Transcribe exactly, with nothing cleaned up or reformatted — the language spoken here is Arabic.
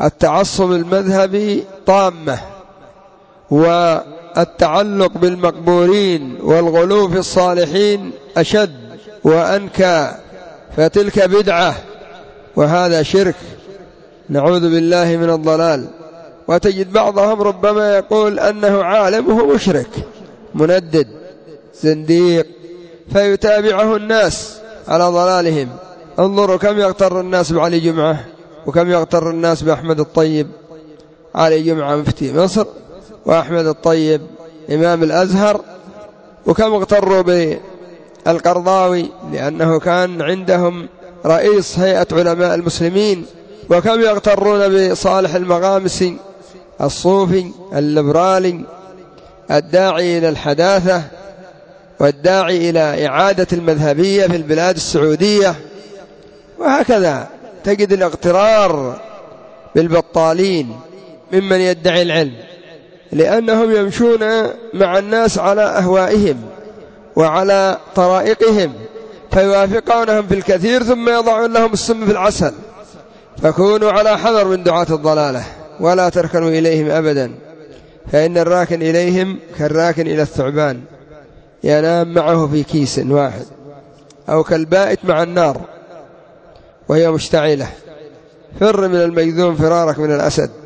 التعصب المذهبي طامة، والتعلق بالمقبورين والغلو في الصالحين أشد وأنكى، فتلك بدعة وهذا شرك، نعوذ بالله من الضلال. وتجد بعضهم ربما يقول أنه عالم وهو مشرك مندد زنديق، فيتابعه الناس على ضلالهم. انظروا كم يغتر الناس بعلي جمعة، وكم يغتر الناس بأحمد الطيب. علي جمعة مفتي مصر، وأحمد الطيب إمام الأزهر، وكم اغتروا بالقرضاوي لأنه كان عندهم رئيس هيئة علماء المسلمين، وكم يغترون بصالح المغامسي الصوفي الليبرالي الداعي إلى الحداثة والداعي إلى إعادة المذهبية في البلاد السعودية. وهكذا تجد الاغترار بالبطالين ممن يدعي العلم، لأنهم يمشون مع الناس على أهوائهم وعلى طرائقهم، فيوافقونهم في الكثير ثم يضعون لهم السم في العسل. فكونوا على حذر من دعاة الضلالة ولا تركنوا إليهم أبدا، فإن الراكن إليهم كالراكن إلى الثعبان ينام معه في كيس واحد، أو كالبائت مع النار وهي مشتعلة. فر من المجذوم فرارك من الأسد.